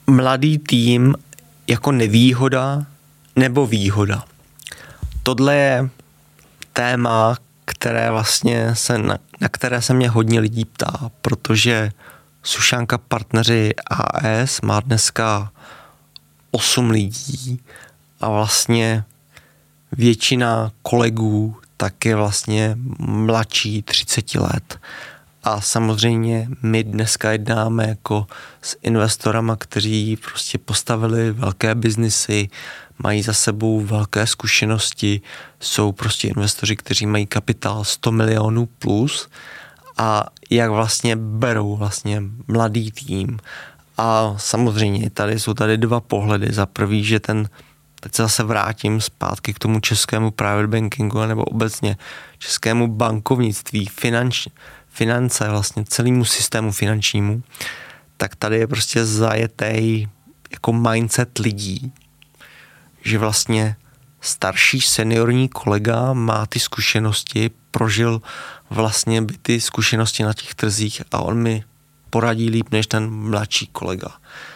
mladý tým jako nevýhoda nebo výhoda. Tohle je téma, které vlastně na které se mě hodně lidí ptá, protože Sušanka Partneři AS má dneska 8 lidí a vlastně většina kolegů tak je vlastně mladší 30 let. A samozřejmě my dneska jednáme jako s investorama, kteří prostě postavili velké biznisy, mají za sebou velké zkušenosti, jsou prostě investoři, kteří mají kapitál 100 milionů plus a jak vlastně berou vlastně mladý tým. A samozřejmě jsou tady dva pohledy. Za prvý, že teď se zase vrátím zpátky k tomu českému private bankingu nebo obecně českému bankovnictví, finance, vlastně celému systému finančnímu, tak tady je prostě zajetý jako mindset lidí, že vlastně starší seniorní kolega má ty zkušenosti, prožil vlastně by ty zkušenosti na těch trzích a on mi poradí líp než ten mladší kolega.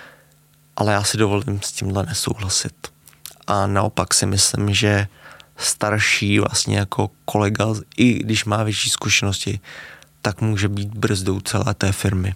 Ale já si dovolím s tímhle nesouhlasit. A naopak si myslím, že starší vlastně jako kolega, i když má větší zkušenosti, tak může být brzdou celé té firmy.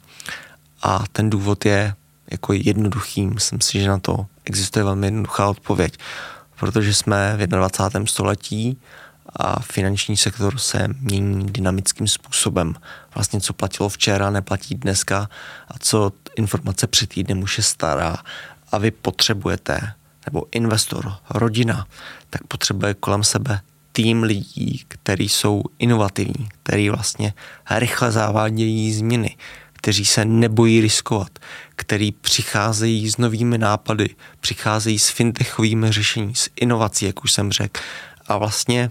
A ten důvod je jako jednoduchý. Myslím si, že na to existuje velmi jednoduchá odpověď. Protože jsme v 21. století a finanční sektor se mění dynamickým způsobem. Vlastně co platilo včera, neplatí dneska a co informace před týdnem už je stará a vy potřebujete, nebo investor, rodina, tak potřebuje kolem sebe tým lidí, kteří jsou inovativní, kteří vlastně rychle zavádějí změny, kteří se nebojí riskovat, kteří přicházejí s novými nápady, přicházejí s fintechovými řešení, s inovací, jak už jsem řekl, a vlastně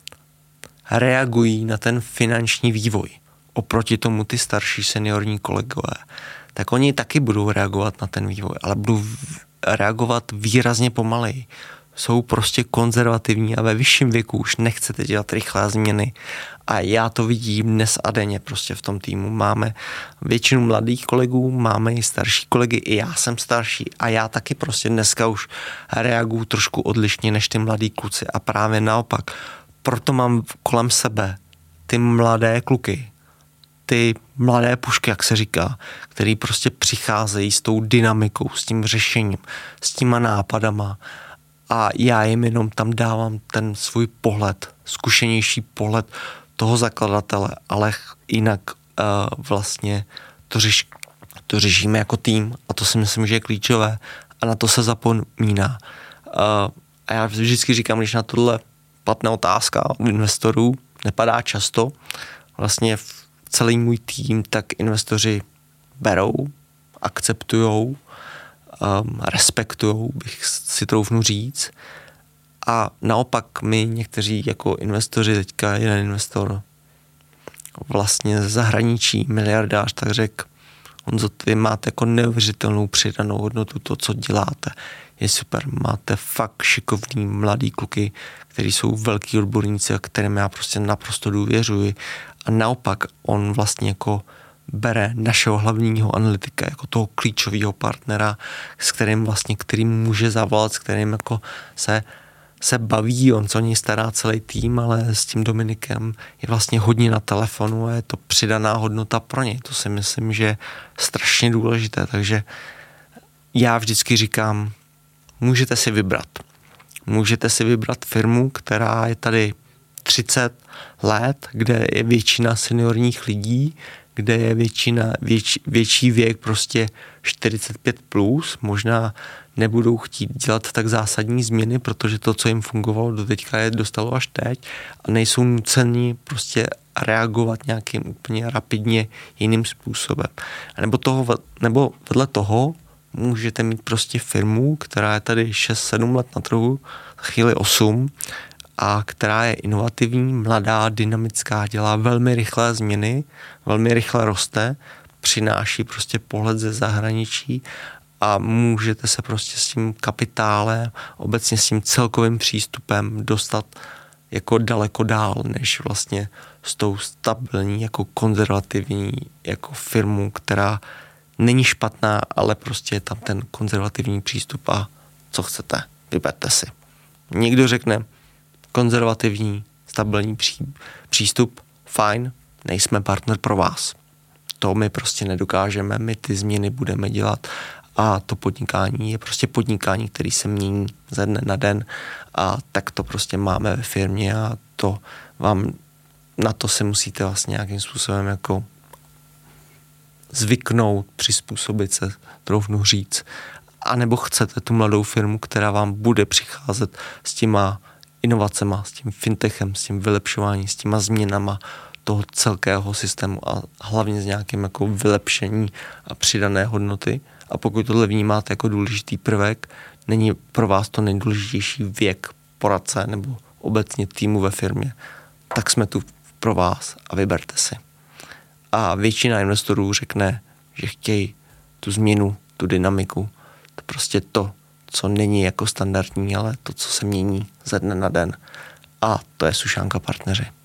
reagují na ten finanční vývoj. Oproti tomu ty starší seniorní kolegové, tak oni taky budou reagovat na ten vývoj, ale budou reagovat výrazně pomaleji. Jsou prostě konzervativní a ve vyšším věku už nechcete dělat rychlé změny. A já to vidím dnes a denně prostě v tom týmu. Máme většinu mladých kolegů, máme i starší kolegy, i já jsem starší a já taky prostě dneska už reaguju trošku odlišně než ty mladí kluci a právě naopak. Proto mám kolem sebe ty mladé kluky, ty mladé pušky, jak se říká, který prostě přicházejí s tou dynamikou, s tím řešením, s těma nápadama a já jim jenom tam dávám ten svůj pohled, zkušenější pohled toho zakladatele, ale jinak vlastně to řešíme jako tým a to si myslím, že je klíčové a na to se zapomíná. A já vždycky říkám, když na tohle padne otázka od investorů, nepadá často, vlastně celý můj tým, tak investoři berou, akceptujou, respektujou, bych si troufnu říct. A naopak my někteří jako investoři, teďka jeden investor vlastně z zahraničí, miliardář, tak řekl, Honzo, vy máte jako neuvěřitelnou přidanou hodnotu, to, co děláte, je super. Máte fakt šikovný mladý kluky, kteří jsou velký odborníci a kterým já prostě naprosto důvěřuji. A naopak on vlastně jako bere našeho hlavního analytika jako toho klíčového partnera, s kterým může zavolat, s kterým jako se baví, on co něj stará celý tým, ale s tím Dominikem je vlastně hodně na telefonu a je to přidaná hodnota pro něj. To si myslím, že je strašně důležité, takže já vždycky říkám, můžete si vybrat. Můžete si vybrat firmu, která je tady 30 let, kde je většina seniorních lidí, kde je větší věk prostě 45 plus, možná nebudou chtít dělat tak zásadní změny, protože to, co jim fungovalo doteďka, je dostalo až teď a nejsou nuceni prostě reagovat nějakým úplně rapidně jiným způsobem. Nebo vedle toho můžete mít prostě firmu, která je tady 6-7 let na trhu, chvíli 8 a která je inovativní, mladá, dynamická, dělá velmi rychlé změny, velmi rychle roste, přináší prostě pohled ze zahraničí a můžete se prostě s tím kapitálem, obecně s tím celkovým přístupem dostat jako daleko dál, než vlastně s tou stabilní, jako konzervativní jako firmu, která není špatná, ale prostě je tam ten konzervativní přístup a co chcete, vyberte si. Někdo řekne konzervativní, stabilní přístup, fajn, nejsme partner pro vás. To my prostě nedokážeme, my ty změny budeme dělat a to podnikání je prostě podnikání, který se mění ze dne na den a tak to prostě máme ve firmě a to vám na to se musíte vlastně nějakým způsobem jako zvyknout, přizpůsobit se, troufnu říct. A nebo chcete tu mladou firmu, která vám bude přicházet s těma inovacema, s tím fintechem, s tím vylepšováním, s těma změnama toho celkého systému a hlavně s nějakým jako vylepšení a přidané hodnoty. A pokud tohle vnímáte jako důležitý prvek, není pro vás to nejdůležitější věk poradce nebo obecně týmu ve firmě, tak jsme tu pro vás a vyberte si. A většina investorů řekne, že chtějí tu změnu, tu dynamiku, to prostě to, co není jako standardní, ale to, co se mění ze dne na den. A to je Sušánka partneři.